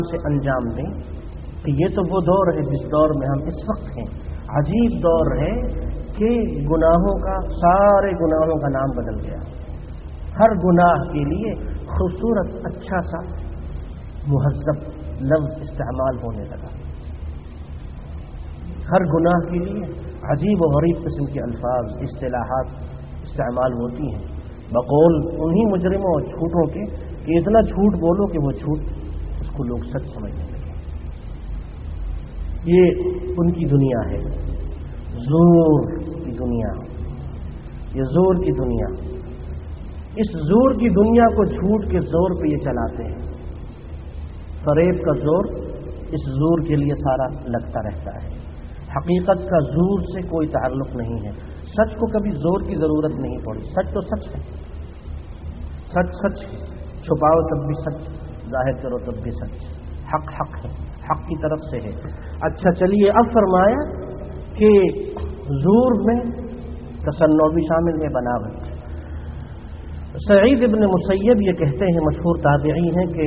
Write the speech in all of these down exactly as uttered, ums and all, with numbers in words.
سے انجام دیں کہ یہ تو وہ دور ہے جس دور میں ہم اس وقت ہیں. عجیب دور ہے کہ گناہوں کا سارے گناہوں کا نام بدل گیا. ہر گناہ کے لیے خوبصورت اچھا سا مہذب لفظ استعمال ہونے لگا. ہر گناہ کے لیے عجیب و غریب قسم کے الفاظ اصطلاحات استعمال ہوتی ہیں بقول انہی مجرموں اور جھوٹوں کے کہ اتنا جھوٹ بولو کہ وہ جھوٹ اس کو لوگ سچ سمجھنے لگے. یہ ان کی دنیا ہے، زور کی دنیا. یہ زور کی دنیا، اس زور کی دنیا کو جھوٹ کے زور پہ یہ چلاتے ہیں. فریب کا زور اس زور کے لیے سارا لگتا رہتا ہے. حقیقت کا زور سے کوئی تعلق نہیں ہے. سچ کو کبھی زور کی ضرورت نہیں پڑی. سچ تو سچ ہے، سچ سچ ہے، چھپاؤ تب بھی سچ، ظاہر کرو تب بھی سچ. حق حق ہے، حق کی طرف سے ہے. اچھا چلیے اب فرمایا کہ زور میں تصنع بھی شامل ہے، بناوٹ. سعید ابن مسیب یہ کہتے ہیں، مشہور تابعی ہیں، کہ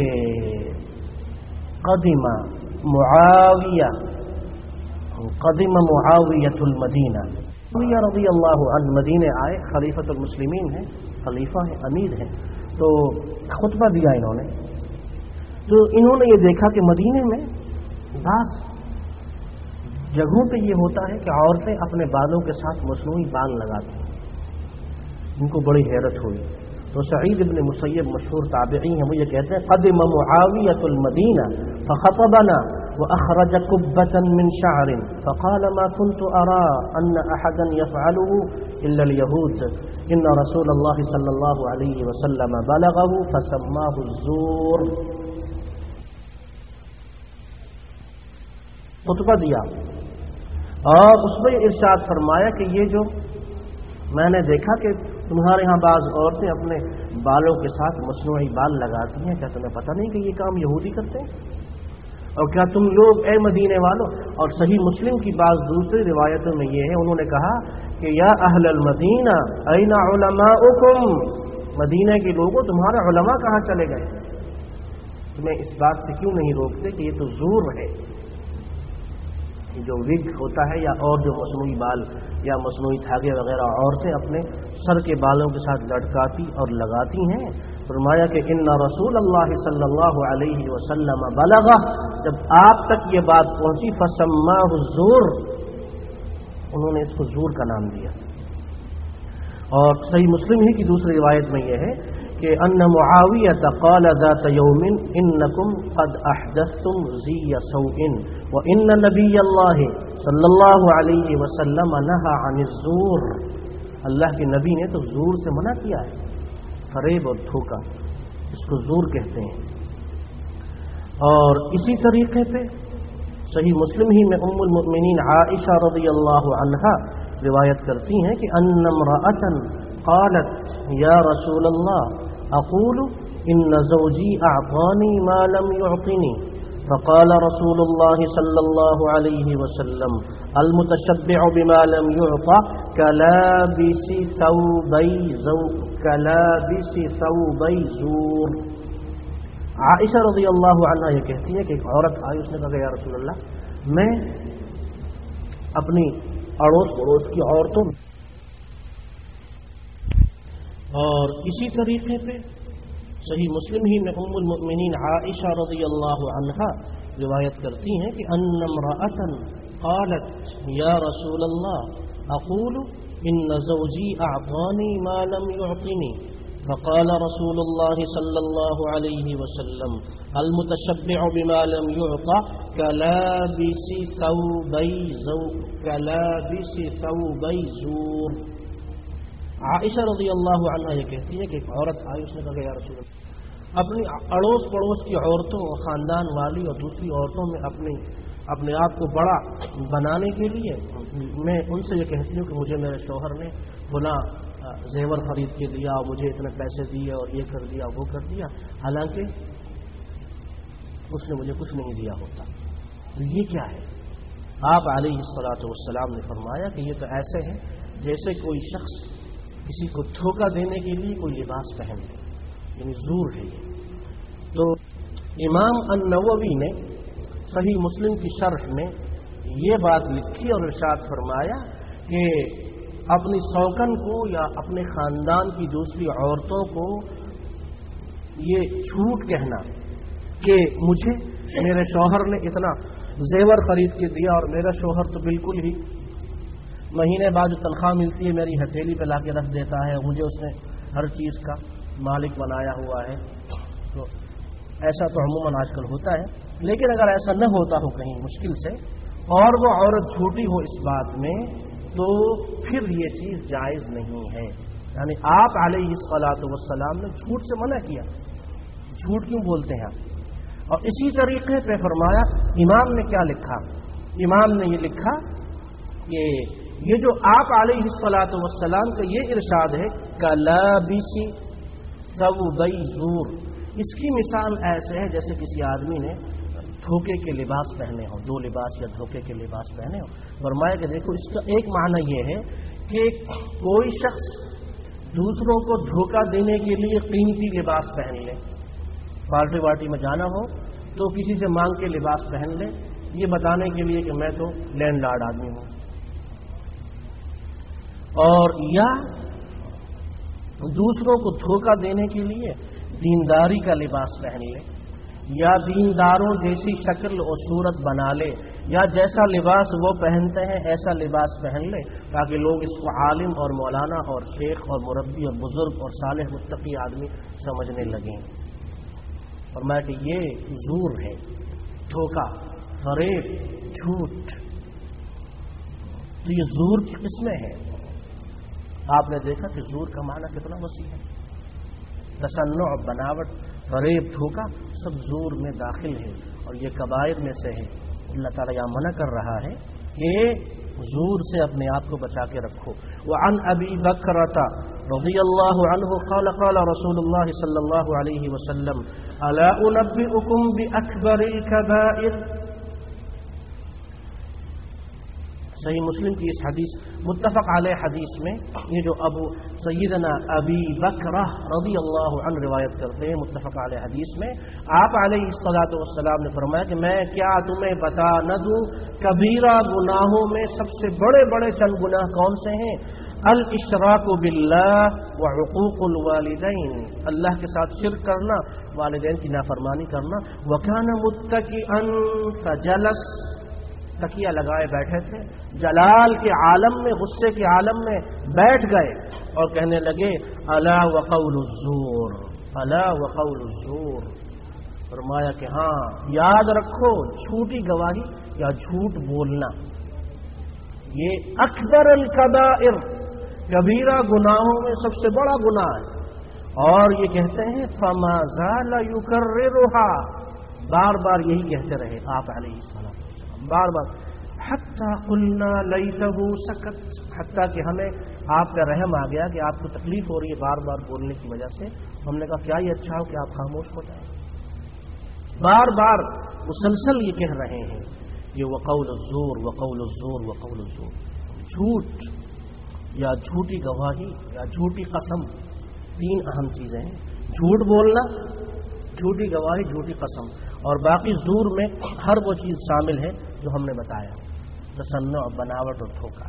قدم معاویہ قدم معاویۃ المدینہ. معاویہ رضی اللہ عنہ مدینے آئے، خلیفۃ المسلمین ہیں، خلیفہ ہیں، امیر ہیں. تو خطبہ دیا انہوں نے. تو انہوں نے یہ دیکھا کہ مدینے میں بعض جگہوں پہ یہ ہوتا ہے کہ عورتیں اپنے بالوں کے ساتھ مصنوعی بال لگاتی ہیں. ان کو بڑی حیرت ہوئی. تو سعید ابن مسیب مشہور تابعی ہیں، وہ یہ کہتے ہیں قدم معاویۃ المدینہ فخطبنا وأخرج كبة من شعر فقال ما كنت أرى أن أحدا يفعله إلا اليهود إن رسول الله صلى الله عليه وسلم بلغه فسماه الزور. خطبہ دیا اور اس میں ارشاد فرمایا کہ یہ جو میں نے دیکھا کہ تمہارے ہاں بعض عورتیں اپنے بالوں کے ساتھ مصنوعی بال لگاتی ہیں، کیا تمہیں پتہ نہیں کہ یہ کام یہودی کرتے ہیں؟ اور کیا تم لوگ اے مدینے والوں. اور صحیح مسلم کی بعض دوسری روایتوں میں یہ ہے، انہوں نے کہا کہ یا اہل المدینہ این علماؤکم، مدینہ کے لوگوں تمہارے علماء کہاں چلے گئے؟ تمہیں اس بات سے کیوں نہیں روکتے کہ یہ تو زور ہے. جو وگ ہوتا ہے یا اور جو مصنوعی بال یا مصنوعی دھاگے وغیرہ عورتیں اپنے سر کے بالوں کے ساتھ لٹکاتی اور لگاتی ہیں. فرمایا کہ ان رسول اللہ صلی اللہ علیہ وسلم بلغہ، جب آپ تک یہ بات پہنچی فسماہ الزور، انہوں نے اس کو زور کا نام دیا. اور صحیح مسلم ہی کی دوسری روایت میں یہ ہے کہ ان معاویہ قال ذات یوم انکم قد احدثتم زی سوء وان نبی اللہ صلی اللہ علیہ وسلم نہى عن الزور. اللہ کے نبی نے تو زور سے منع کیا ہے، فریب اور دھوکہ، اس کو زور کہتے ہیں. اور اسی طریقے پہ صحیح مسلم ہی میں ام المؤمنین عائشہ رضی اللہ عنہا روایت کرتی ہیں کہ ان امرأة قالت یا رسول اللہ اقول ان زوجی اعطانی ما لم يعطنی فقال رسول الله صلى الله عليه وسلم المتشبع بما لم يعطى كلابس ثوبي زو كلابس ثوبي زور. عائشہ رضی اللہ عنہ یہ کہتی ہے کہ ایک عورت آئی، اس نے کہا یا رسول اللہ میں اپنی اڑوس پڑوس کی عورتوں اور اسی طریقے پہ صحیح مسلم ہی میں ام المؤمنین عائشہ رضی اللہ عنہا روایت کرتی ہیں کہ ان امرأة قالت یا رسول اللہ اقول ان زوجی اعطانی ما لم يعطنی فقال رسول الله صلى الله عليه وسلم المتشبع بما لم يعطى كلابس ثوبي زو كلابس ثوبي زور. عائشہ رضی اللہ عنہ یہ کہتی ہے کہ ایک عورت آئی، اس نے کہا یا رسول اللہ اپنی اڑوس پڑوس کی عورتوں اور خاندان والی اور دوسری عورتوں میں اپنی اپنے آپ کو بڑا بنانے کے لیے میں ان سے یہ کہتی ہوں کہ مجھے میرے شوہر نے فلاں زیور خرید کے دیا اور مجھے اتنے پیسے دیے اور یہ کر دیا وہ کر دیا، حالانکہ اس نے مجھے کچھ نہیں دیا ہوتا. تو یہ کیا ہے؟ آپ علیہ الصلاۃ والسلام نے فرمایا کہ یہ تو ایسے ہے جیسے کوئی شخص کسی کو دھوکہ دینے کے لیے کوئی لباس پہن لے، یعنی زور ہے یہ. تو इमाम अन-नववी ने सही मुस्लिम की शरह में ये बात लिखी और इरशाद फरमाया कि अपनी सौकन को या अपने खानदान की दूसरी औरतों को ये झूठ कहना कि मुझे मेरे शौहर ने इतना जेवर खरीद के दिया और मेरा शौहर तो बिल्कुल ही महीने बाद जो तनख्वाह मिलती है मेरी हथेली पे लाके रख देता है, मुझे उसने हर चीज़ का मालिक बनाया हुआ है। तो ऐसा तो अमूमन आजकल होता है, लेकिन अगर ऐसा न होता हो कहीं मुश्किल से और वो औरत झूठी हो इस बात में, तो फिर ये चीज़ जायज़ नहीं है। यानी आप अलैहिस्सलातु वस्सलाम ने झूठ से मना किया, झूठ क्यों बोलते हैं आप? और इसी तरीके पे फरमाया, इमाम ने क्या लिखा? इमाम ने ये लिखा कि ये जो आप अलैहिस्सलातु वस्सलाम का ये इरशाद है कलाबिसी सवबई ज़ूर, इसकी मिसाल ऐसे है जैसे किसी आदमी ने धोखे के लिबास पहने हो, दो लिबास या धोखे के लिबास पहने हो। फरमाया कि देखो इसका एक माना यह है कि कोई शख्स दूसरों को धोखा देने के लिए कीमती लिबास पहन ले, पार्टी वार्टी में जाना हो तो किसी से मांग के लिबास पहन ले, ये बताने के लिए कि मैं तो लैंडलॉर्ड आदमी हूं। और या दूसरों को धोखा देने के लिए दीनदारी का लिबास पहन ले, या दीनदारों जैसी शक्ल और सूरत बना ले, या जैसा लिबास वो पहनते हैं ऐसा लिबास पहन ले, ताकि लोग इसको आलिम और मौलाना और शेख और मुरब्बी और बुजुर्ग और सालेह मुत्तकी आदमी समझने लगें। और मैं कि ये ज़ूर है, धोखा, फरेब, झूठ। तो ये ज़ूर की किस्में हैं। आपने देखा कि ज़ूर का माना कितना वसी है। तसन्नु, बनावट, फरेब, धोखा सब ज़ूर में दाखिल है और ये कबाइर में से है। अल्लाह ताला यह मना कर रहा है कि ज़ूर से अपने आप को बचा के रखो। वअन अबी बकरता रज़ियल्लाहु अन्हु क़ाल क़ाल रसूलुल्लाह सल्लल्लाहु अलैहि वसल्लम अला उनब्बिउकुम बिअकबरिल कबाइर। सही मुस्लिम की इस हदीस मुत्तफ़क़ अलैह हदीस में ये जो अबू सय्यदना अबी बकरा रज़ियल्लाहु अन्हु रिवायत करते हैं, मुत्तफ़क़ अलैह हदीस में आप अलैहिस्सलातु वस्सलाम ने फरमाया कि मैं क्या तुम्हें बता न दूं कबीरा गुनाहों में सबसे बड़े बड़े चंद गुनाह कौन से हैं? अल इशराकु बिल्लाह व हुकूकुल वालिदैन, अल्लाह के साथ शिर्क करना, वालिदैन की नाफरमानी करना। व काना मुत्तकिअन फजलस, तकिया लगाए बैठे थे, जलाल के आलम में, गुस्से के आलम में बैठ गए और कहने लगे अला व क़ौलुज़्ज़ूर, अला व क़ौलुज़्ज़ूर। फरमाया कि हाँ याद रखो, झूठी गवाही या झूठ बोलना ये अकबर अल कबाइर, कबीरा गुनाहों में सबसे बड़ा गुनाह है। और ये कहते हैं फमा ज़ाला युकर्रिरुहा, बार बार यही कहते रहे आप अलैहिस्सलाम, बार बार हत्ता कुल्ना लैतहु सकत, हत्ता कि हमें आप का रहम आ गया कि आपको तकलीफ हो रही है बार बार बोलने की वजह से। हमने कहा क्या ये अच्छा हो कि आप खामोश हो जाए। बार बार मुसलसल ये कह रहे हैं ये वक़ौलुज़्ज़ूर वक़ौलुज़्ज़ूर वक़ौलुज़्ज़ूर, झूठ या झूठी गवाही या झूठी कसम, तीन अहम चीजें हैं। झूठ बोलना, झूठी गवाही, झूठी कसम, और बाकी ज़ूर में हर वो चीज़ शामिल है जो हमने बताया, तसन्नु, बनावट और धोखा।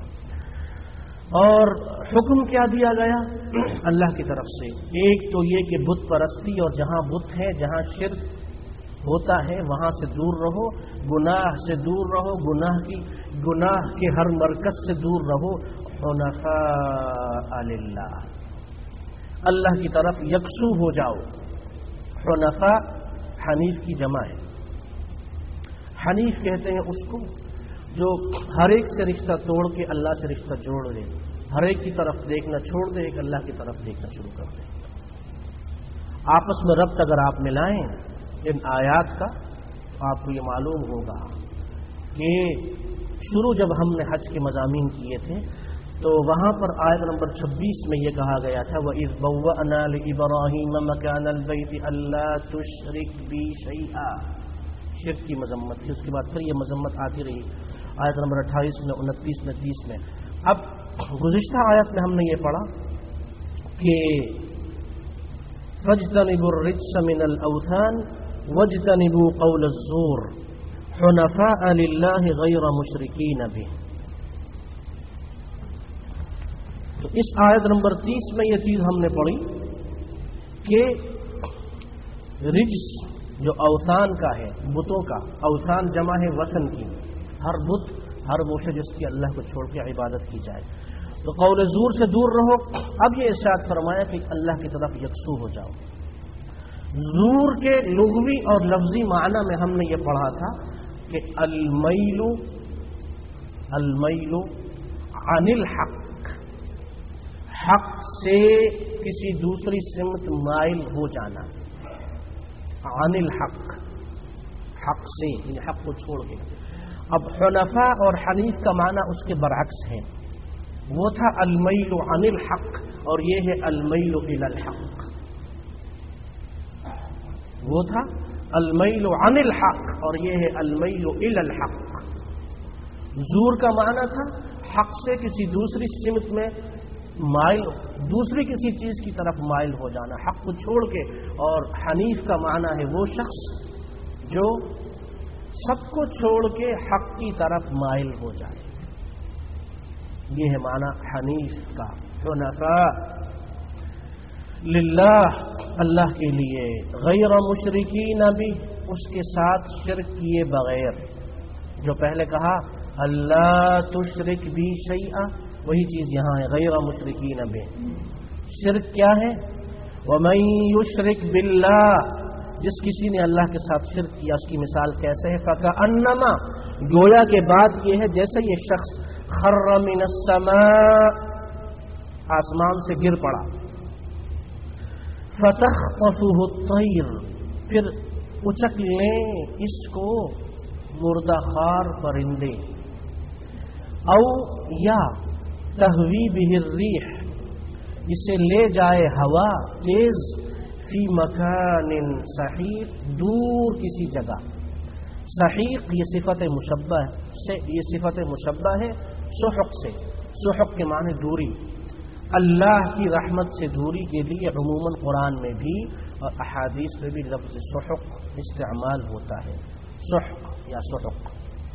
और हुक्म क्या दिया गया अल्लाह की तरफ से? एक तो ये कि बुत परस्ती, और जहां बुत है, जहां शिर्क होता है वहां से दूर रहो, गुनाह से दूर रहो, गुनाह की गुनाह के हर मरकज से दूर रहो। हुनफा लिल्लाह, अल्लाह की तरफ यकसू हो जाओ। हुनफा हनीफ की जमा है। हनीफ कहते हैं उसको जो हर एक से रिश्ता तोड़ के अल्लाह से रिश्ता जोड़ ले, हर एक की तरफ देखना छोड़ दे, एक अल्लाह की तरफ देखना शुरू कर दे। आपस में रब्त अगर आप मिलाएं इन आयात का, आपको ये मालूम होगा कि शुरू जब हमने हज के मज़ामीन किए थे तो वहां पर आयत नंबर छब्बीस में ये कहा गया था वइज़ बव्वअना लिइब्राहीम मकानल बैति अल्ला तुशरिक बी शैआ, शिर्क की मजम्मत थी। उसके बाद फिर ये मजम्मत आती रही आयत नंबर अट्ठाईस में, उनतीस में, तीस में। अब गुज़िश्ता आयत में हमने ये पढ़ा कि फज्तनिबुर रिज्स मिनल औथान वज्तनिबू क़ौल अज़्ज़ूर हुनफ़ाअ लिल्लाहि ग़ैर मुशरिकीन बिह। तो इस आयत नंबर तीस में यह चीज हमने पढ़ी कि रिज्स जो अवसान का है, बुतों का, अवसान जमा है वसन की, हर बुत, हर वो शे जिसकी अल्लाह को छोड़ के इबादत की जाए, तो कौल ज़ूर से दूर रहो। अब ये इरशाद फरमाया कि अल्लाह की तरफ यकसू हो जाओ। ज़ूर के लुग़वी और लफ्जी माना में हमने ये पढ़ा था कि अलमैलु अलमैलु अनिल हक, हक से किसी दूसरी सिमत माइल हो जाना, अनिल हक, हक से, इन हक को छोड़ के। अब हुनफा और हनीफ का माना उसके बरअक्स है, वो था अलमैलु अनिल हक और ये है अलमैलु इलल हक। वो था अलमैलु अनिल हक और ये है अलमैलु इलल हक। ज़ूर का माना था हक से किसी दूसरी सिमत में माइल, दूसरी किसी चीज की तरफ माइल हो जाना, हक को छोड़ के। और हनीफ का माना है वो शख्स जो सबको छोड़ के हक की तरफ माइल हो जाए, ये है माना हनीफ का। हुनफा लिल्लाह, अल्लाह के लिए, गैर मुशरिकीन भी, उसके साथ शिरक किए बगैर। जो पहले कहा अल्लाह तुशरिक भी शैआ, वही चीज यहां है, गैर मुशरिकीन बि। शिरक क्या है? वमन युशरिक बिल्लाह, जिस किसी ने अल्लाह के साथ शिरक किया उसकी मिसाल कैसे है? फकअन्नमा, गोया के बात यह है जैसे ये शख्स खर्र मिनस समा, आसमान से गिर पड़ा, फतख्तफुहु तैर, फिर उचक लें इसको मुर्दाखार परिंदे, औ या तहवी बिहिर रीह, इसे ले जाए हवा तेज, फी मकानिन सहीक, दूर किसी जगह। सहीक ये सिफत मुशब्बा से, ये सिफत मुशब्बा है सुहुक से। सुहुक के माने दूरी, अल्लाह की रहमत से दूरी के लिए उमूमन कुरान में भी और अहादीस में भी लफ्ज़ सुहुक इस्तेमाल होता है, सुहुक या सुहुक।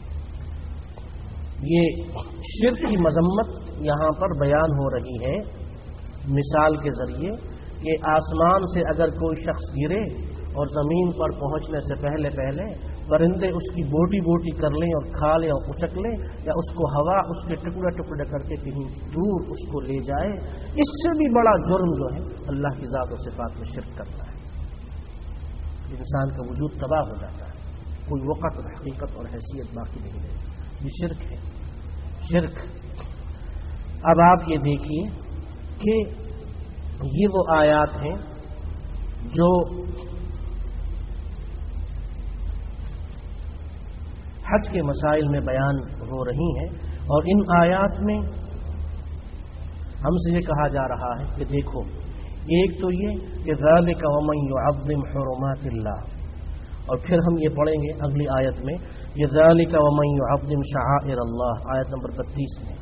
ये शिर्क की मजम्मत यहाँ पर बयान हो रही है मिसाल के जरिए कि आसमान से अगर कोई शख्स गिरे और जमीन पर पहुंचने से पहले पहले परिंदे उसकी बोटी बोटी कर लें और खा लें और उचक लें, या उसको हवा उसके टुकड़े टुकड़े करके कहीं दूर उसको ले जाए, इससे भी बड़ा जुर्म जो है अल्लाह की ज़ात और सिफात में शिर्क करता है। इंसान का वजूद तबाह हो जाता है, कोई वक़्त और हकीकत और हैसियत बाकी नहीं रहती। ये शिर्क है, शिर्क। अब आप ये देखिए कि ये वो आयात हैं जो हज के मसाइल में बयान हो रही हैं, और इन आयात में हमसे ये कहा जा रहा है कि देखो, एक तो ये कि ज़ालिका वमन युअज़्ज़िम हुरुमातिल्लाह, और फिर हम ये पढ़ेंगे अगली आयत में ये ज़ालिका वमन युअज़्ज़िम शआइरल्लाह, आयत नंबर बत्तीस में।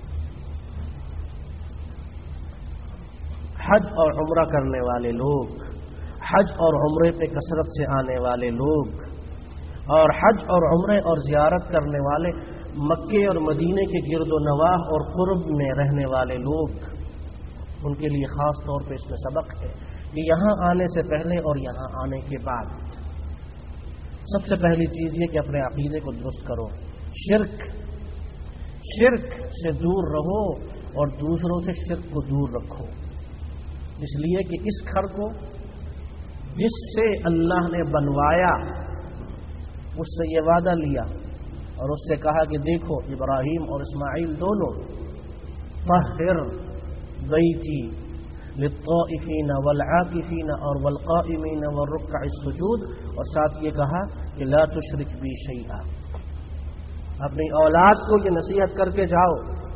हज और उम्रा करने वाले लोग, हज और उम्रे पे कसरत से आने वाले लोग, और हज और उम्रे और ज़ियारत करने वाले मक्के और मदीने के गिरदो नवाह और कुर्ब में रहने वाले लोग, उनके लिए ख़ास तौर पे इसमें सबक है कि यहाँ आने से पहले और यहाँ आने के बाद सबसे पहली चीज़ ये कि अपने अक़ीदे को दुरुस्त करो, शिर्क शिर्क से दूर रहो और दूसरों से शिर्क को दूर रखो। इसलिए कि इस घर को जिससे अल्लाह ने बनवाया उससे ये वादा लिया और उससे कहा कि देखो इब्राहीम और इस्माइल दोनों तहहिर बैती लित्ताइफीन वलआकिफीन और वलकाइमीन वरुक्अस सुजूद, और साथ ये कहा कि ला तुशरिक बी शैआ। अपनी औलाद को ये नसीहत करके जाओ,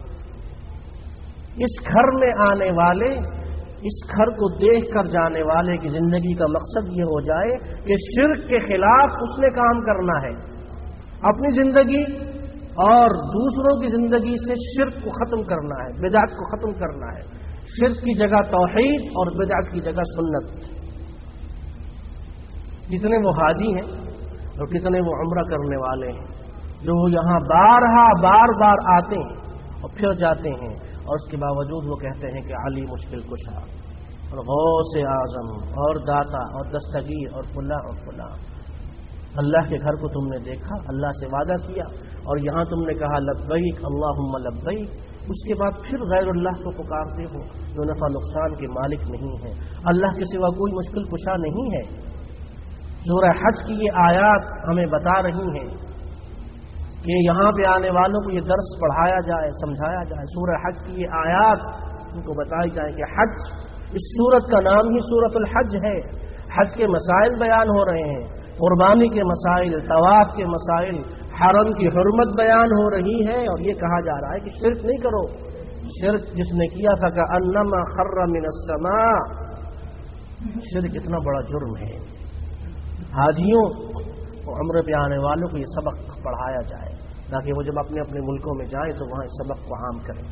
इस घर में आने वाले, इस घर को देख कर जाने वाले की जिंदगी का मकसद ये हो जाए कि शिर्क के खिलाफ उसने काम करना है, अपनी जिंदगी और दूसरों की जिंदगी से शिर्क को खत्म करना है, बिदअत को खत्म करना है। शिर्क की जगह तौहीद और बिदअत की जगह सुन्नत। जितने वो हाजी हैं اور کتنے وہ عمرہ کرنے والے ہیں جو یہاں بارہا بار بار آتے ہیں اور پھر جاتے ہیں، اور اس کے باوجود وہ کہتے ہیں کہ علی مشکل کشا اور غوث اعظم اور داتا اور دستگیر اور فلاں اور فلاں۔ اللہ کے گھر کو تم نے دیکھا، اللہ سے وعدہ کیا، اور یہاں تم نے کہا لبیک اللہم لبیک، اس کے بعد پھر غیر اللہ کو پکارتے ہو جو نفع نقصان کے مالک نہیں ہے، اللہ کے سوا کوئی مشکل کشا نہیں ہے۔ سورہ حج کی یہ آیات ہمیں بتا رہی ہیں کہ یہاں پہ آنے والوں کو یہ درس پڑھایا جائے، سمجھایا جائے۔ سورہ حج کی یہ آیات ان کو بتائی جائے کہ حج، اس سورت کا نام ہی سورۃ الحج ہے، حج کے مسائل بیان ہو رہے ہیں، قربانی کے مسائل، طواف کے مسائل، حرم کی حرمت بیان ہو رہی ہے، اور یہ کہا جا رہا ہے کہ شرک نہیں کرو۔ شرک جس نے کیا تھا کہ انما خر من السماء، شرک اتنا بڑا جرم ہے۔ حاجیوں اور عمرے پہ آنے والوں کو یہ سبق پڑھایا جائے تاکہ وہ جب اپنے اپنے ملکوں میں جائیں تو وہاں اس سبق کو عام کریں۔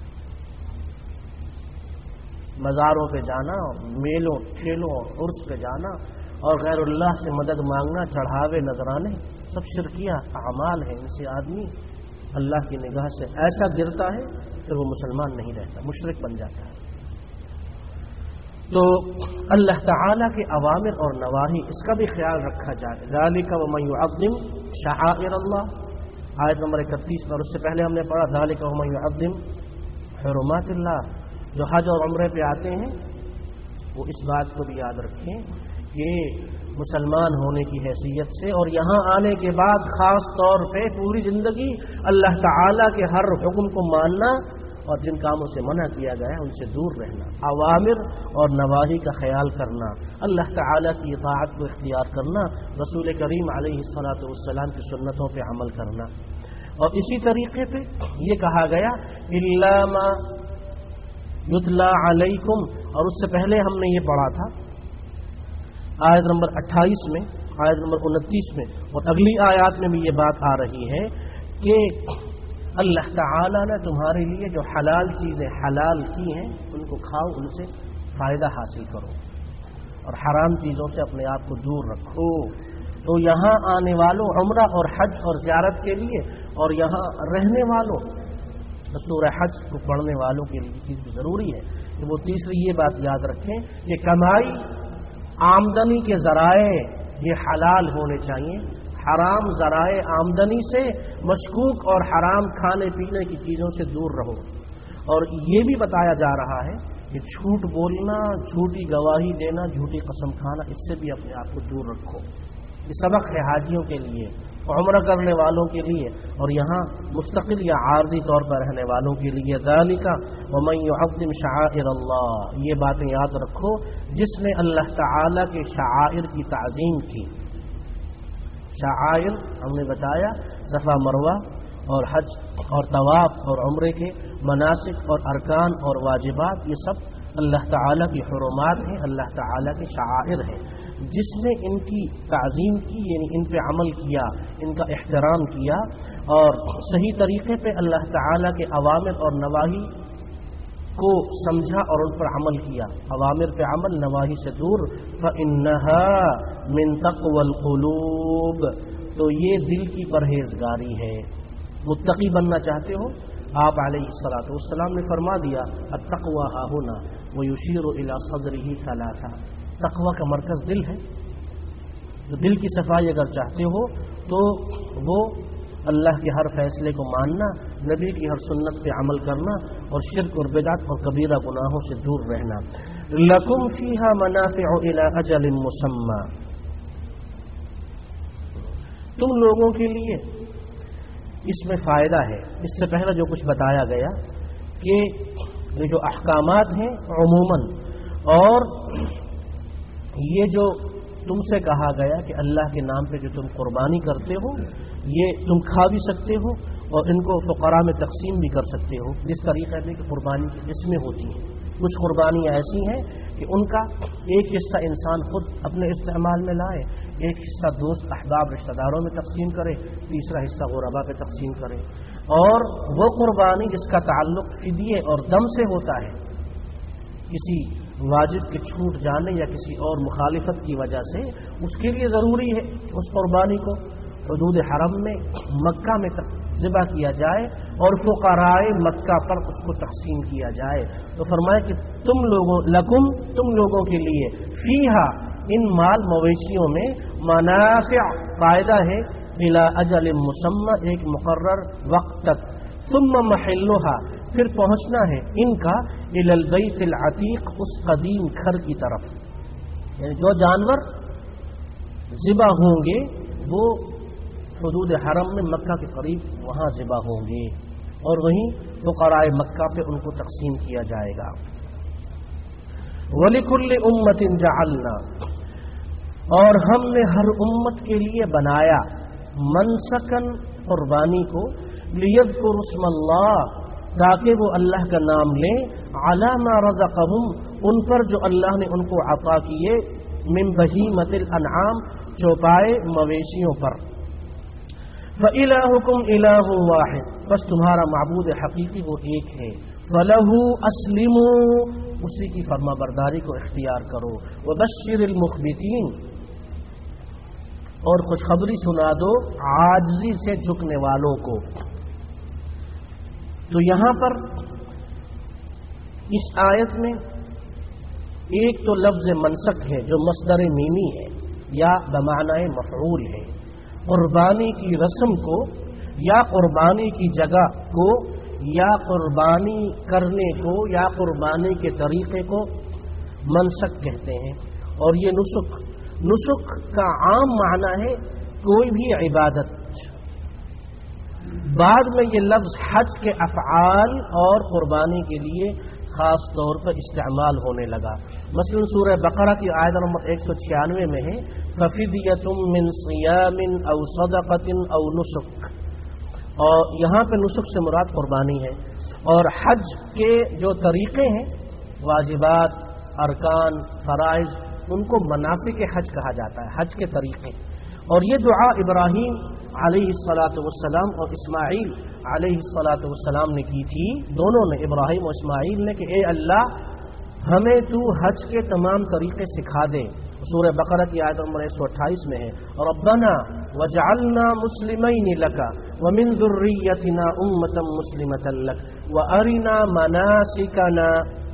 مزاروں پہ جانا، میلوں ٹھیلوں اور عرس پہ جانا اور غیر اللہ سے مدد مانگنا، چڑھاوے نذرانے، سب شرکیہ اعمال ہیں۔ ان سے آدمی اللہ کی نگاہ سے ایسا گرتا ہے کہ وہ مسلمان نہیں رہتا، مشرک بن جاتا ہے۔ تو اللہ تعالیٰ کے اوامر اور نواہی، اس کا بھی خیال رکھا جائے۔ ذالک ومن یعظم شعائر اللہ، آیت نمبر اکتیس پر، اس سے پہلے ہم نے پڑھا ذالک ومن یعظم حرمات اللہ۔ جو حج اور عمرے پہ آتے ہیں وہ اس بات کو بھی یاد رکھیں کہ مسلمان ہونے کی حیثیت سے اور یہاں آنے کے بعد خاص طور پہ پوری زندگی اللہ تعالیٰ کے ہر حکم کو ماننا اور جن کاموں سے منع کیا گیا ہے ان سے دور رہنا، اوامر اور نواہی کا خیال کرنا، اللہ تعالیٰ کی اطاعت کو اختیار کرنا، رسول کریم علیہ الصلاۃ والسلام کی سنتوں پہ عمل کرنا۔ اور اسی طریقے پہ یہ کہا گیا الا ما یتلا علیکم، اور اس سے پہلے ہم نے یہ پڑھا تھا آیت نمبر اٹھائیس میں، آیت نمبر انتیس میں، اور اگلی آیات میں بھی یہ بات آ رہی ہے کہ اللہ تعالیٰ نے تمہارے لیے جو حلال چیزیں حلال کی ہیں ان کو کھاؤ، ان سے فائدہ حاصل کرو، اور حرام چیزوں سے اپنے آپ کو دور رکھو۔ تو یہاں آنے والوں، عمرہ اور حج اور زیارت کے لیے، اور یہاں رہنے والوں، سورہ حج کو پڑھنے والوں کے لیے چیز ضروری ہے کہ وہ تیسری یہ بات یاد رکھیں کہ کمائی، آمدنی کے ذرائع یہ حلال ہونے چاہیے، حرام ذرائع آمدنی سے مشکوک اور حرام کھانے پینے کی چیزوں سے دور رہو۔ اور یہ بھی بتایا جا رہا ہے کہ جھوٹ بولنا، جھوٹی گواہی دینا، جھوٹی قسم کھانا، اس سے بھی اپنے آپ کو دور رکھو۔ یہ سبق ہے حاجیوں کے لیے، عمرہ کرنے والوں کے لیے، اور یہاں مستقل یا عارضی طور پر رہنے والوں کے لیے۔ ذالک ومن یعظم شعائر اللہ، یہ باتیں یاد رکھو، جس نے اللہ تعالی کے شعائر کی تعظیم کی۔ شعائر ہم نے بتایا صفا مروہ اور حج اور طواف اور عمرے کے مناسک اور ارکان اور واجبات، یہ سب اللہ تعالیٰ کی حرمات ہیں، اللہ تعالیٰ کے شعائر ہیں۔ جس نے ان کی تعظیم کی، یعنی ان پہ عمل کیا، ان کا احترام کیا اور صحیح طریقے پہ اللہ تعالیٰ کے اوامر اور نواہی کو سمجھا اور ان پر عمل کیا، اوامر پہ عمل، نواہی سے دور، فَإِنَّهَا مِن تَقْوَى الْقُلُوبِ، تو یہ دل کی پرہیزگاری ہے۔ متقی بننا چاہتے ہو، آپ علیہ الصلاۃ والسلام نے فرما دیا التقویٰ ہا ہونا ویشیر الی صدرہ ثلاثہ، تقویٰ کا مرکز دل ہے۔ تو دل کی صفائی اگر چاہتے ہو تو وہ اللہ کے ہر فیصلے کو ماننا، نبی کی ہر سنت پہ عمل کرنا، اور شرک اور بدعت اور کبیرہ گناہوں سے دور رہنا۔ لکم فیہا منافع الی اجل مسمی، تم لوگوں کے لیے اس میں فائدہ ہے۔ اس سے پہلے جو کچھ بتایا گیا کہ یہ جو احکامات ہیں عموماً، اور یہ جو تم سے کہا گیا کہ اللہ کے نام پہ جو تم قربانی کرتے ہو یہ تم کھا بھی سکتے ہو اور ان کو فقراء میں تقسیم بھی کر سکتے ہو، جس طریقے سے کہ قربانی کی قسمیں ہوتی ہیں۔ کچھ قربانیاں ایسی ہیں کہ ان کا ایک حصہ انسان خود اپنے استعمال میں لائے، ایک حصہ دوست احباب رشتہ داروں میں تقسیم کرے، تیسرا حصہ غربا پہ تقسیم کرے، اور وہ قربانی جس کا تعلق فدیے اور دم سے ہوتا ہے، کسی واجب کے چھوٹ جانے یا کسی اور مخالفت کی وجہ سے، اس کے لیے ضروری ہے کہ اس قربانی کو حدود حرم میں مکہ میں ذبح کیا جائے اور فقراء مکہ پر اس کو تقسیم کیا جائے۔ تو فرمایا کہ تم لوگوں لکم تم لوگوں کے لیے فیہا ان مال مویشیوں میں منافع فائدہ ہے، بلا اجل مسمى ایک مقرر وقت تک، ثم محلها پھر پہنچنا ہے ان کا الی البیت العتیق اس قدیم گھر کی طرف، یعنی جو جانور ذبح ہوں گے وہ حدود حرم میں مکہ کے قریب وہاں ذبح ہوں گے اور وہیں فقراء مکہ پہ ان کو تقسیم کیا جائے گا۔ وَلِكُلِّ أُمَّةٍ جَعَلْنَا اور ہم نے ہر امت کے لیے بنایا منسکن قربانی کو، لِيَذْكُرُوا اسْمَ اللَّهِ تاکہ وہ اللہ کا نام لیں، عَلَى مَا رَزَقَهُمْ ان پر جو اللہ نے ان کو عطا کیے، من بہیمۃ الانعام چوپائے مویشیوں پر۔ فَإِلَٰهُكُمْ إِلَٰهٌ وَاحِدٌ بس تمہارا معبود حقیقی وہ ایک ہے، فَلَهُ أَسْلِمُوا اسی کی فرما برداری کو اختیار کرو، وَبَشِّرِ الْمُخْبِتِينَ اور خوشخبری سنا دو عاجزی سے جھکنے والوں کو۔ تو یہاں پر اس آیت میں ایک تو لفظ منسک ہے جو مصدر میمی ہے یا بمعنی مفعول ہے، قربانی کی رسم کو یا قربانی کی جگہ کو یا قربانی کرنے کو یا قربانی کے طریقے کو منسک کہتے ہیں۔ اور یہ نسک نسک کا عام معنی ہے کوئی بھی عبادت۔ بعد میں یہ لفظ حج کے افعال اور قربانی کے لیے خاص طور پر استعمال ہونے لگا۔ مثلا سورہ بقرہ کی آیت نمبر ایک سو چھیانوے میں ہے فَفِدْيَةٌ مِّن صِيَامٍ أَوْ صَدَقَةٍ أَوْ نُسُك، اور یہاں پہ نسک سے مراد قربانی ہے۔ اور حج کے جو طریقے ہیں، واجبات، ارکان، فرائض، ان کو مناسک حج کہا جاتا ہے، حج کے طریقے۔ اور یہ دعا ابراہیم علیہ الصلاۃ والسلام اور اسماعیل علیہ الصلاۃ والسلام نے کی تھی، دونوں نے، ابراہیم اور اسماعیل نے، کہ اے اللہ ہمیں تو حج کے تمام طریقے سکھا دے۔ سورہ بقرہ کی آیت نمبر ایک سو اٹھائیس میں ہے ربنا وجعلنا مسلمین لک ومن ذریتنا امۃ مسلمۃ لک وارنا مناسکنا۔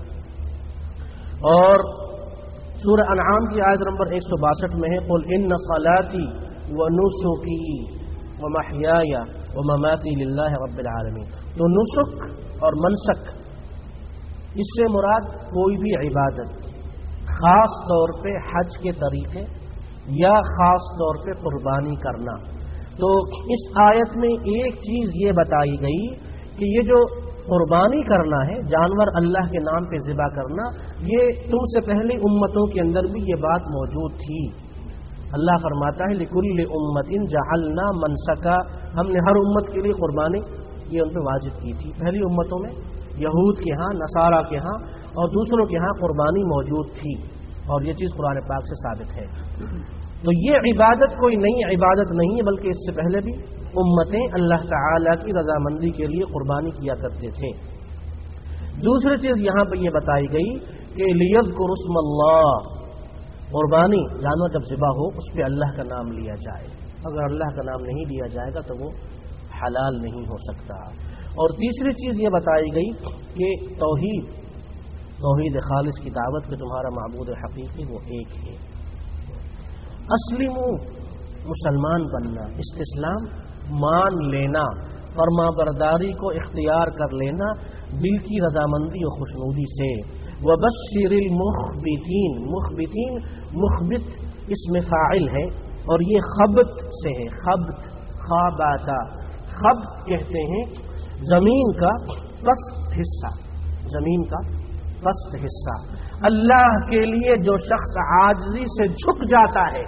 اور سورہ انعام کی آیت نمبر ایک سو باسٹھ میں ہے قل ان صلاتی ونسکی ومحیای ومماتی للہ رب العالمین۔ تو نسک اور منسک اس سے مراد کوئی بھی عبادت، خاص طور پہ حج کے طریقے یا خاص طور پہ قربانی کرنا۔ تو اس آیت میں ایک چیز یہ بتائی گئی کہ یہ جو قربانی کرنا ہے، جانور اللہ کے نام پہ ذبح کرنا، یہ تم سے پہلے امتوں کے اندر بھی یہ بات موجود تھی۔ اللہ فرماتا ہے لِكُلِّ أُمَّةٍ جَعَلْنَا مَنْسَكًا، ہم نے ہر امت کے لیے قربانی یہ ان پہ واجب کی تھی۔ پہلی امتوں میں یہود کے ہاں، نصارہ کے ہاں اور دوسروں کے ہاں قربانی موجود تھی، اور یہ چیز قرآن پاک سے ثابت ہے۔ تو یہ عبادت کوئی نئی عبادت نہیں ہے، بلکہ اس سے پہلے بھی امتیں اللہ تعالی کی رضامندی کے لیے قربانی کیا کرتے تھے۔ دوسری چیز یہاں پہ یہ بتائی گئی کہ لِيَذْكُرُوا اسْمَ اللَّهِ، قربانی جانور جب ذبح ہو اس پہ اللہ کا نام لیا جائے، اگر اللہ کا نام نہیں لیا جائے گا تو وہ حلال نہیں ہو سکتا۔ اور تیسری چیز یہ بتائی گئی کہ توحید توحید خالص کی دعوت کہ تمہارا معبود حقیقی وہ ایک ہے۔ اسلموا، مسلمان بننا، استسلام مان لینا، فرما برداری کو اختیار کر لینا دل کی رضامندی اور خوشنودی سے۔ وبشر المخبتین، مخبتین مخبت اسم فاعل ہے اور یہ خبت سے ہے، خبت خاباتا، خبت کہتے ہیں زمین کا پست حصہ، زمین کا پست حصہ۔ اللہ کے لیے جو شخص عاجزی سے جھک جاتا ہے،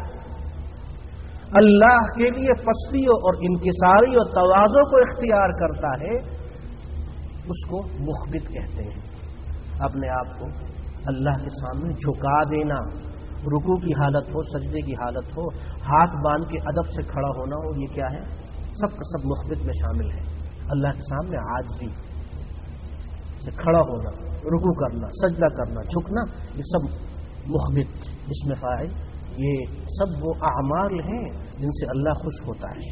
اللہ کے لیے پستیوں اور انکساری اور تواضع کو اختیار کرتا ہے، اس کو مخبت کہتے ہیں۔ اپنے آپ کو اللہ کے سامنے جھکا دینا، رکوع کی حالت ہو، سجدے کی حالت ہو، ہاتھ باندھ کے ادب سے کھڑا ہونا ہو، یہ کیا ہے؟ سب کا سب مخبت میں شامل ہے۔ اللہ کے سامنے عاجزی سے کھڑا ہونا، رکوع کرنا، سجدہ کرنا، جھکنا، یہ سب مخبت اس میں فاعل، یہ سب وہ اعمال ہیں جن سے اللہ خوش ہوتا ہے۔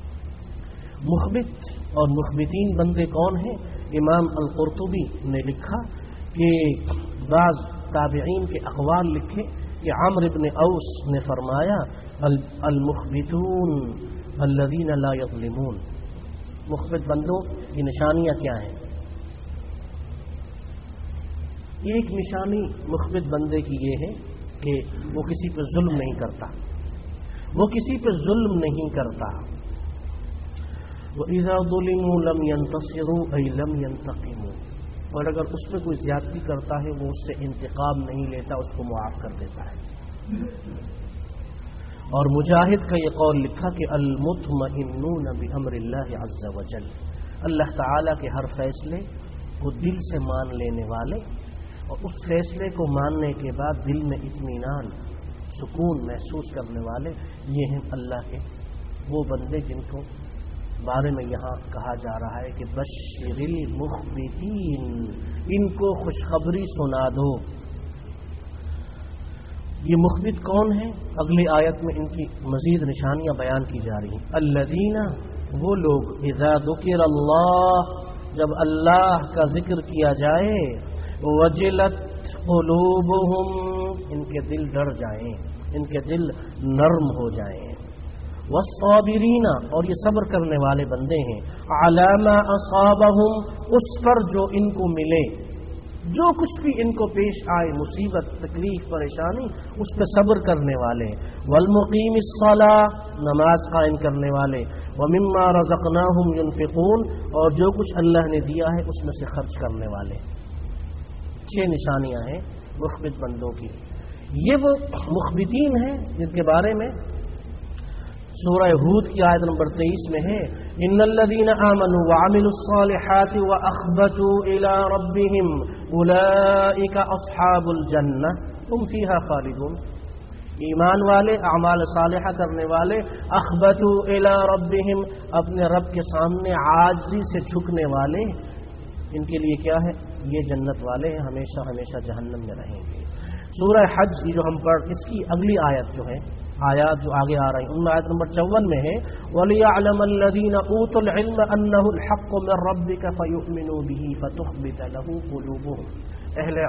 مخبت اور مخبتین بندے کون ہیں؟ امام القرطبی نے لکھا کہ بعض تابعین کے اقوال لکھے کہ عمرو بن اوس نے فرمایا المخبتون الذین لا یظلمون، مخبت بندوں کی نشانیاں کیا ہیں؟ ایک نشانی مخبت بندے کی یہ ہے کہ وہ کسی پہ ظلم نہیں کرتا، وہ کسی پہ ظلم نہیں کرتا۔ وَإِذَا ظُلِمُوا لَمْ يَنْتَصِرُوا أَيْ لَمْ يَنْتَقِمُوا، اور اگر اس پہ کوئی زیادتی کرتا ہے وہ اس سے انتقام نہیں لیتا، اس کو معاف کر دیتا ہے۔ اور مجاہد کا یہ قول لکھا کہ المطمئنون بأمر اللہ عز وجل، اللہ تعالیٰ کے ہر فیصلے کو دل سے مان لینے والے اور اس فیصلے کو ماننے کے بعد دل میں اطمینان، سکون محسوس کرنے والے، یہ ہیں اللہ کے وہ بندے جن کو بارے میں یہاں کہا جا رہا ہے کہ بشر المخبتین، ان کو خوشخبری سنا دو۔ یہ مخبت کون ہیں؟ اگلی آیت میں ان کی مزید نشانیاں بیان کی جا رہی ہیں۔ الذین، وہ لوگ اذا ذکر اللہ، جب اللہ کا ذکر کیا جائے، وجلت قلوبہم، ان کے دل ڈر جائیں، ان کے دل نرم ہو جائیں۔ والصابرین، اور یہ صبر کرنے والے بندے ہیں، علی ما اصابہم، اس پر جو ان کو ملے، جو کچھ بھی ان کو پیش آئے، مصیبت، تکلیف، پریشانی، اس پہ صبر کرنے والے۔ والمقیم الصلاۃ، نماز قائم کرنے والے۔ ومما رزقناہم ينفقون، اور جو کچھ اللہ نے دیا ہے اس میں سے خرچ کرنے والے۔ چھ نشانیاں ہیں مخبت بندوں کی۔ یہ وہ مخبتین ہیں جن کے بارے میں سورہ ہود کی آیت نمبر تیئیس میں ہے، ان الذین آمنوا وعملوا الصالحات واخبتوا الى ربهم اولئک اصحاب الجنہ هم فیہا خالدون۔ ایمان والے، اعمال صالحہ کرنے والے، اخبتوا الى ربهم، اپنے رب کے سامنے عاجزی سے جھکنے والے، ان کے لیے کیا ہے؟ یہ جنت والے ہیں، ہمیشہ ہمیشہ جہنم میں رہیں گے۔ سورہ حج کی جو ہم پڑھ، اس کی اگلی آیت جو ہے، آیات جو آگے آ رہی ہیں ان میں آیت نمبر چون میں ہے، وَلِيَعْلَمَ الَّذِينَ أُوتُوا الْعِلْمَ أَنَّهُ الْحَقُّ مِنْ رَبِّكَ فَيُؤْمِنُوا بِهِ فَتُخْبِتَ لَهُ قُلُوبُهُمْ۔ اہل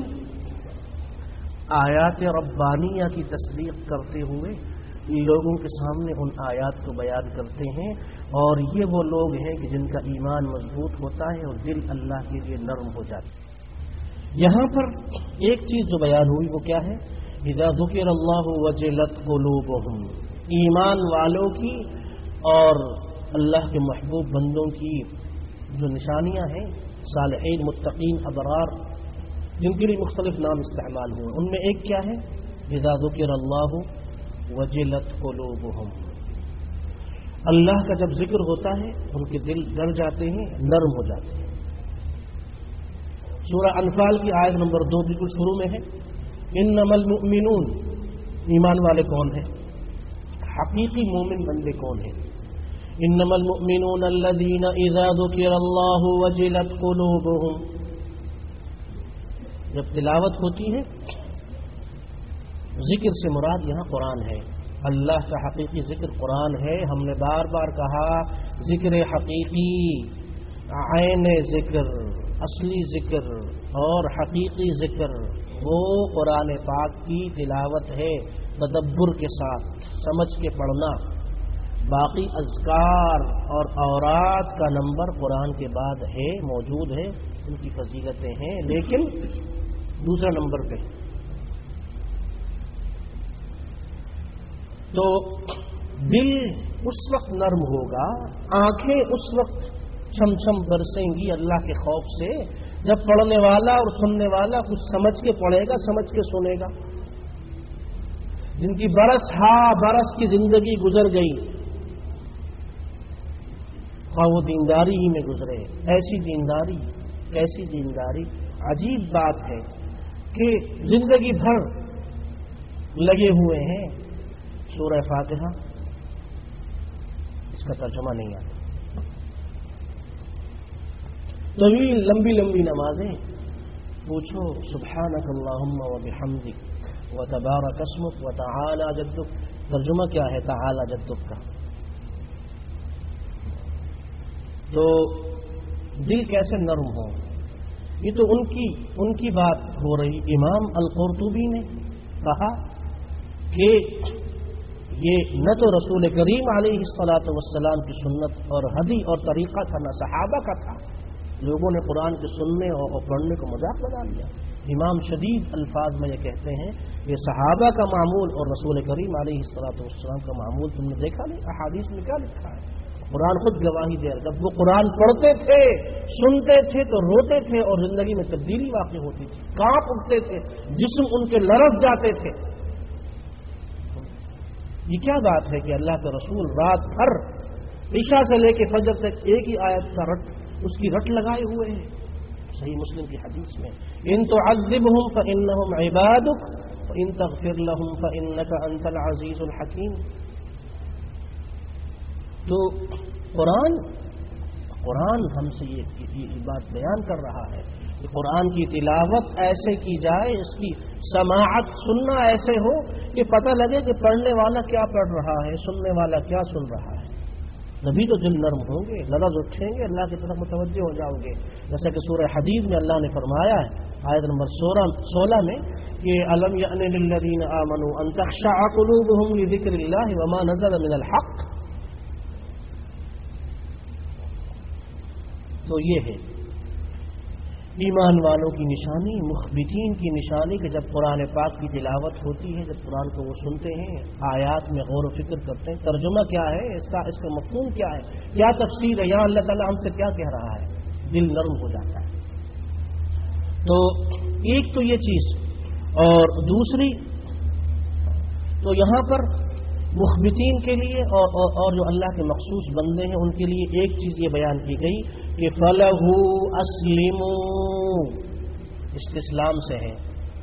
علم آیات ربانیہ کی تصدیق کرتے ہوئے لوگوں کے سامنے ان آیات کو بیان کرتے ہیں، اور یہ وہ لوگ ہیں کہ جن کا ایمان مضبوط ہوتا ہے اور دل اللہ کے لیے نرم ہو جاتا ہے۔ یہاں پر ایک چیز جو بیان ہوئی وہ کیا ہے؟ اذا ذکر اللہ وجلت قلوبہم، ایمان والوں کی اور اللہ کے محبوب بندوں کی جو نشانیاں ہیں، صالحین، متقین، ابرار، جن کے لیے مختلف نام استعمال ہوئے، ان میں ایک کیا ہے؟ اذا ذکر اللہ وجلت قلوبہم، اللہ کا جب ذکر ہوتا ہے ان کے دل ڈر جاتے ہیں، نرم ہو جاتے ہیں۔ سورہ انفال کی آیت نمبر دو بالکل شروع میں ہے، انما المؤمنون، ایمان والے کون ہیں؟ حقیقی مومن بندے کون ہیں؟ انما المؤمنون الذین اذا ذکر اللہ وجلت قلوبہم، جب تلاوت ہوتی ہے، ذکر سے مراد یہاں قرآن ہے، اللہ کا حقیقی ذکر قرآن ہے۔ ہم نے بار بار کہا ذکر حقیقی، عین ذکر، اصلی ذکر اور حقیقی ذکر وہ قرآن پاک کی تلاوت ہے، تدبر کے ساتھ سمجھ کے پڑھنا۔ باقی اذکار اور اوراد کا نمبر قرآن کے بعد ہے، موجود ہے، ان کی فضیلتیں ہیں، لیکن دوسرا نمبر پہ۔ تو دل اس وقت نرم ہوگا، آنکھیں اس وقت چھم چھم برسیں گی اللہ کے خوف سے، جب پڑھنے والا اور سننے والا کچھ سمجھ کے پڑھے گا، سمجھ کے سنے گا۔ جن کی برس ہا برس کی زندگی گزر گئی، خواہ وہ دینداری ہی میں گزرے، ایسی دینداری، کیسی دینداری، عجیب بات ہے کہ زندگی بھر لگے ہوئے ہیں سورہ فاتحہ، اس کا ترجمہ نہیں آتا، طویل لمبی لمبی نمازیں، پوچھو سبحانک اللہم و بحمدک و تبارک اسمک و تعالی جدک. ترجمہ کیا ہے تعالی جدک کا؟ تو دل کیسے نرم ہو؟ یہ تو ان کی ان کی بات ہو رہی. امام القرطبی نے کہا کہ یہ نہ تو رسول کریم علیہ الصلاۃ والسلام کی سنت اور ہدی اور طریقہ تھا، نہ صحابہ کا تھا. لوگوں نے قرآن کے سننے اور پڑھنے کو مذاق بنا لیا. امام شدید الفاظ میں یہ کہتے ہیں کہ صحابہ کا معمول اور رسول کریم علیہ الصلاۃ والسلام کا معمول تم نے دیکھا نہیں؟ احادیث میں کیا لکھا ہے؟ قرآن خود گواہی دے. جب وہ قرآن پڑھتے تھے، سنتے تھے تو روتے تھے اور زندگی میں تبدیلی واقع ہوتی تھی، کانپ اٹھتے تھے، جسم ان کے لرز جاتے تھے. یہ کیا بات ہے کہ اللہ کے رسول رات بھر عشاء سے لے کے فجر تک ایک ہی آیت کا رٹ اس کی رٹ لگائے ہوئے ہیں. صحیح مسلم کی حدیث میں ان تعذبهم فانهم عبادك وان تغفر لهم فانك انت العزيز الحكيم. تو قرآن قرآن ہم سے یہ, یہ بات بیان کر رہا ہے کہ قرآن کی تلاوت ایسے کی جائے، اس کی سماعت سننا ایسے ہو کہ پتہ لگے کہ پڑھنے والا کیا پڑھ رہا ہے، سننے والا کیا سن رہا ہے. تبھی تو دل نرم ہوں گے، لرز اٹھیں گے، اللہ کی طرف متوجہ ہو جاؤ گے. جیسا کہ سورہ حدید میں اللہ نے فرمایا ہے آیت نمبر سولہ میں کہ الم یأن للذین آمنوا ان تخشع قلوبهم لذکر اللہ وما نزل من الحق. تو یہ ہے ایمان والوں کی نشانی، مخبتین کی نشانی کہ جب قرآن پاک کی تلاوت ہوتی ہے، جب قرآن کو وہ سنتے ہیں، آیات میں غور و فکر کرتے ہیں، ترجمہ کیا ہے اس کا، اس کا مفہوم کیا ہے، کیا تفسیر ہے، یہاں اللہ تعالیٰ ہم سے کیا کہہ رہا ہے، دل نرم ہو جاتا ہے. تو ایک تو یہ چیز، اور دوسری تو یہاں پر مخبتین کے لیے اور, اور, اور جو اللہ کے مخصوص بندے ہیں ان کے لیے ایک چیز یہ بیان کی گئی کہ فَلَهُ أَسْلِمُوا، استسلام سے ہے،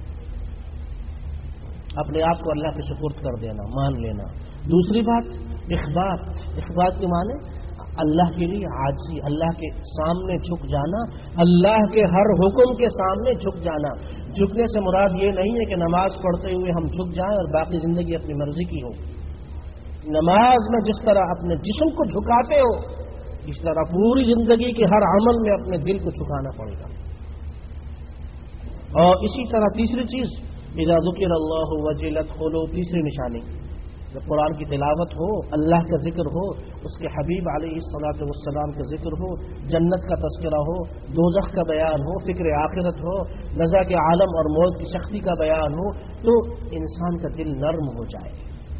اپنے آپ کو اللہ کے سپرد کر دینا، مان لینا. دوسری بات اخبات، اخبات کے معنی اللہ کے لیے عاجزی، اللہ کے سامنے جھک جانا، اللہ کے ہر حکم کے سامنے جھک جانا. جھکنے سے مراد یہ نہیں ہے کہ نماز پڑھتے ہوئے ہم جھک جائیں اور باقی زندگی اپنی مرضی کی ہو. نماز میں جس طرح اپنے جسم کو جھکاتے ہو، اس طرح پوری زندگی کے ہر عمل میں اپنے دل کو جھکانا پڑے گا. اور اسی طرح تیسری چیز اذا ذکر اللہ وجلت قلوب، تیسری نشانی جب قرآن کی تلاوت ہو، اللہ کا ذکر ہو، اس کے حبیب علیہ الصلاۃ والسلام کا ذکر ہو، جنت کا تذکرہ ہو، دوزخ کا بیان ہو، فکر آخرت ہو، رضا کے عالم اور موت کی سختی کا بیان ہو، تو انسان کا دل نرم ہو جائے.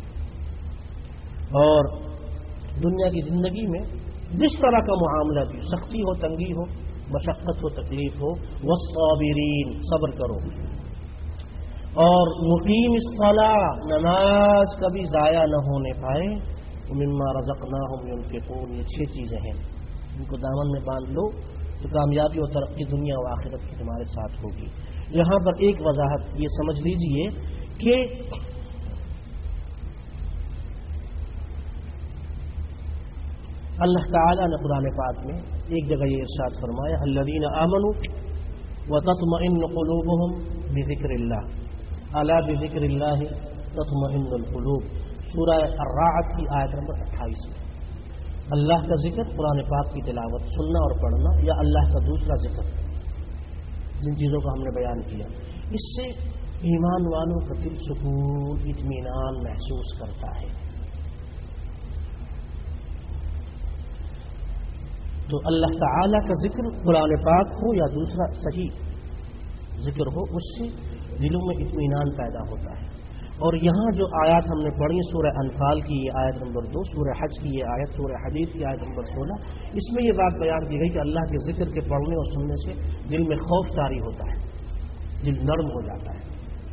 اور دنیا کی زندگی میں جس طرح کا معاملہ بھی، سختی ہو، تنگی ہو، مشقت ہو، تکلیف ہو، والصابرین، صبر کرو. اور مقیم الصلاۃ، نماز کبھی ضائع نہ ہونے پائے. مما رزقناہم ينفقون، یہ چھ چیزیں ہیں، ان کو دامن میں باندھ لو تو کامیابی اور ترقی دنیا و آخرت کی تمہارے ساتھ ہوگی. یہاں پر ایک وضاحت یہ سمجھ لیجئے کہ اللہ تعالیٰ نے قرآن پاک میں ایک جگہ یہ ارشاد فرمایا الذین آمنوا وتطمئن قلوبهم بذکر اللہ، الا بذکر اللہ تطمئن القلوب. سورہ الرعد کی آیت نمبر اٹھائیس میں اللہ کا ذکر، قرآن پاک کی تلاوت، سننا اور پڑھنا، یا اللہ کا دوسرا ذکر، جن چیزوں کا ہم نے بیان کیا، اس سے ایمان والوں کا دل سکون، اطمینان محسوس کرتا ہے. تو اللہ تعالیٰ کا ذکر، قرآن پاک ہو یا دوسرا صحیح ذکر ہو، اس سے دلوں میں اطمینان پیدا ہوتا ہے. اور یہاں جو آیات ہم نے پڑھی، سورہ انفال کی یہ آیت نمبر دو، سورہ حج کی یہ آیت، سورہ حدید کی آیت نمبر سولہ، اس میں یہ بات بیان کی گئی کہ اللہ کے ذکر کے پڑھنے اور سننے سے دل میں خوف طاری ہوتا ہے، دل نرم ہو جاتا ہے.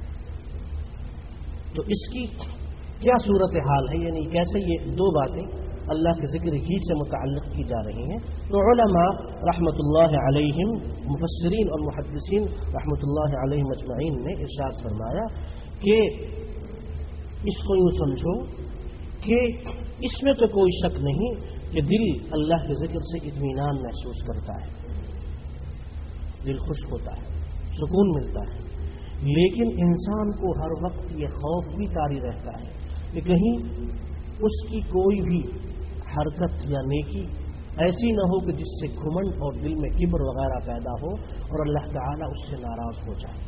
تو اس کی کیا صورت حال ہے، یعنی کیسے یہ دو باتیں اللہ کے ذکر ہی سے متعلق کی جا رہی ہیں. تو علماء رحمۃ اللہ علیہم، مفسرین اور محدثین رحمۃ اللہ علیہم اجمعین نے ارشاد فرمایا کہ اس کو یوں سمجھو کہ اس میں تو کوئی شک نہیں کہ دل اللہ کے ذکر سے اطمینان محسوس کرتا ہے، دل خوش ہوتا ہے، سکون ملتا ہے. لیکن انسان کو ہر وقت یہ خوف بھی طاری رہتا ہے کہ کہیں اس کی کوئی بھی حرکت یا نیکی ایسی نہ ہو کہ جس سے گھمنڈ اور دل میں کبر وغیرہ پیدا ہو اور اللہ تعالیٰ اس سے ناراض ہو جائے.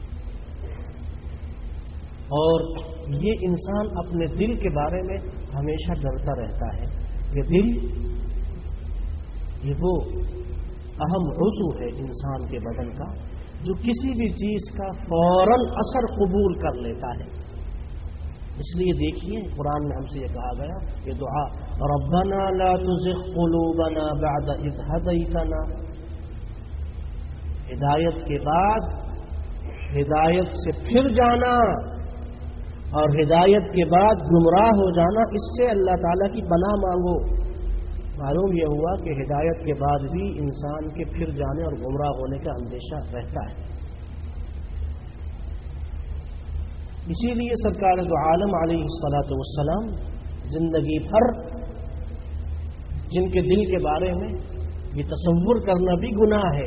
اور یہ انسان اپنے دل کے بارے میں ہمیشہ ڈرتا رہتا ہے کہ دل یہ وہ اہم عضو ہے انسان کے بدن کا جو کسی بھی چیز کا فوراً اثر قبول کر لیتا ہے. اس لیے دیکھیے قرآن میں ہم سے یہ کہا گیا کہ دعا ربنا لا تزغ قلوبنا بعد اذ ہدیتنا. ہدایت کے بعد ہدایت سے پھر جانا اور ہدایت کے بعد گمراہ ہو جانا، اس سے اللہ تعالیٰ کی پناہ مانگو. معلوم یہ ہوا کہ ہدایت کے بعد بھی انسان کے پھر جانے اور گمراہ ہونے کا اندیشہ رہتا ہے. اسی لیے سرکار دو عالم علیہ الصلاۃ والسلام زندگی بھر جن کے دل کے بارے میں یہ تصور کرنا بھی گناہ ہے،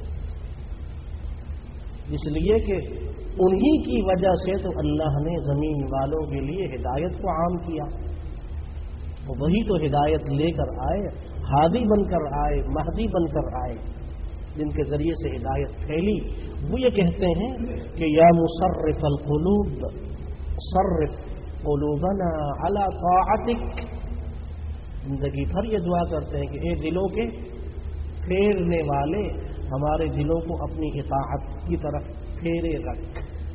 اس لیے کہ انہی کی وجہ سے تو اللہ نے زمین والوں کے لیے ہدایت کو عام کیا. وہی تو ہدایت لے کر آئے، ہادی بن کر آئے، مہدی بن کر آئے، جن کے ذریعے سے ہدایت پھیلی. وہ یہ کہتے ہیں کہ یا مصرف القلوب صرف قلوبنا علی طاعتک. زندگی بھر یہ دعا کرتے ہیں کہ اے دلوں کے پھیرنے والے ہمارے دلوں کو اپنی اطاعت کی طرف پھیرے رکھ.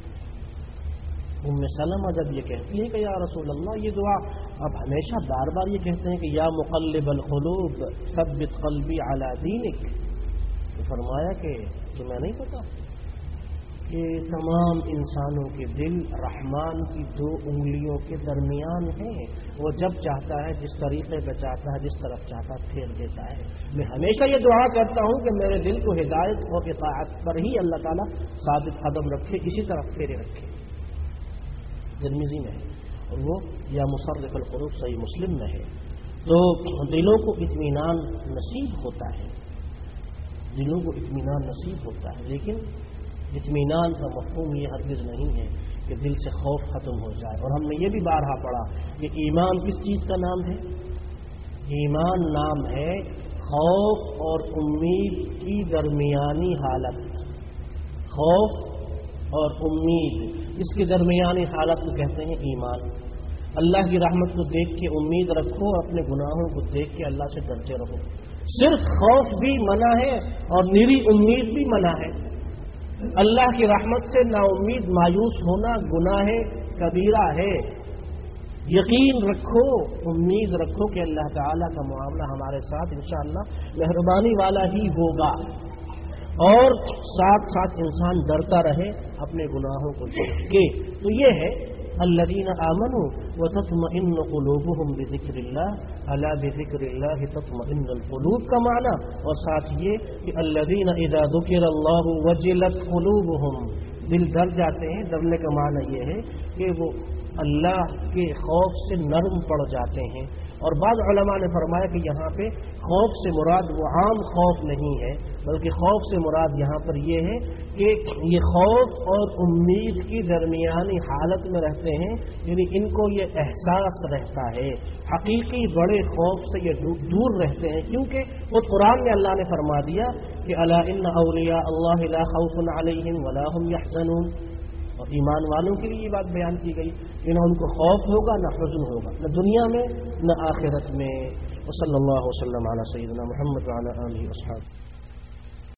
ام سلمہ جب یہ کہتی ہے کہ یا رسول اللہ یہ دعا اب ہمیشہ بار بار یہ کہتے ہیں کہ یا مقلب القلوب ثبت قلبی علی دینک، تو فرمایا کہ تمہیں نہیں پتا کہ تمام انسانوں کے دل رحمان کی دو انگلیوں کے درمیان ہیں. وہ جب چاہتا ہے جس طریقے پہ چاہتا ہے جس طرف چاہتا ہے پھیر دیتا ہے. میں ہمیشہ یہ دعا کرتا ہوں کہ میرے دل کو ہدایت اور اطاعت پر ہی اللہ تعالیٰ ثابت قدم رکھے، اسی طرف پھیرے رکھے. ترمذی میں ہے اور وہ یا مصرف القلوب صحیح مسلم میں ہے. تو دلوں کو اطمینان نصیب ہوتا ہے، دلوں کو اطمینان نصیب ہوتا ہے، لیکن اطمینان کا مفہوم یہ ہرگز نہیں ہے کہ دل سے خوف ختم ہو جائے. اور ہم نے یہ بھی بارہا پڑھا کہ ایمان کس چیز کا نام ہے؟ ایمان نام ہے خوف اور امید کی درمیانی حالت. خوف اور امید اس کی درمیانی حالت کو کہتے ہیں ایمان. اللہ کی رحمت کو دیکھ کے امید رکھو، اپنے گناہوں کو دیکھ کے اللہ سے ڈرتے رہو. صرف خوف بھی منع ہے اور نری امید بھی منع ہے. اللہ کی رحمت سے نا امید مایوس ہونا گناہ کبیرہ ہے. یقین رکھو، امید رکھو کہ اللہ تعالیٰ کا معاملہ ہمارے ساتھ انشاءاللہ مہربانی والا ہی ہوگا. اور ساتھ ساتھ انسان ڈرتا رہے اپنے گناہوں کو دیکھ کے. تو یہ ہے الذین آمنوا وتطمئن قلوبهم بذکر اللہ الا بذکر اللہ تطمئن القلوب کا معنی. اور ساتھ یہ کہ الذین اذا ذکر اللہ وجلت قلوبهم، دل ڈر جاتے ہیں. ڈرنے کا معنی یہ ہے کہ وہ اللہ کے خوف سے نرم پڑ جاتے ہیں. اور بعض علماء نے فرمایا کہ یہاں پہ خوف سے مراد وہ عام خوف نہیں ہے، بلکہ خوف سے مراد یہاں پر یہ ہے کہ یہ خوف اور امید کی درمیانی حالت میں رہتے ہیں. یعنی ان کو یہ احساس رہتا ہے، حقیقی بڑے خوف سے یہ دور رہتے ہیں. کیونکہ وہ قرآن میں اللہ نے فرما دیا کہ الا ان اولیاء اللہ لا خوف علیہم ولا هم يحزنون. اور ایمان والوں کے لیے یہ بات بیان کی گئی کہ نہ ان کو خوف ہوگا نہ حزن ہوگا، نہ دنیا میں نہ آخرت میں. وصلی اللہ وسلم علی سیدنا محمد وعلی آلہ وصحبہ.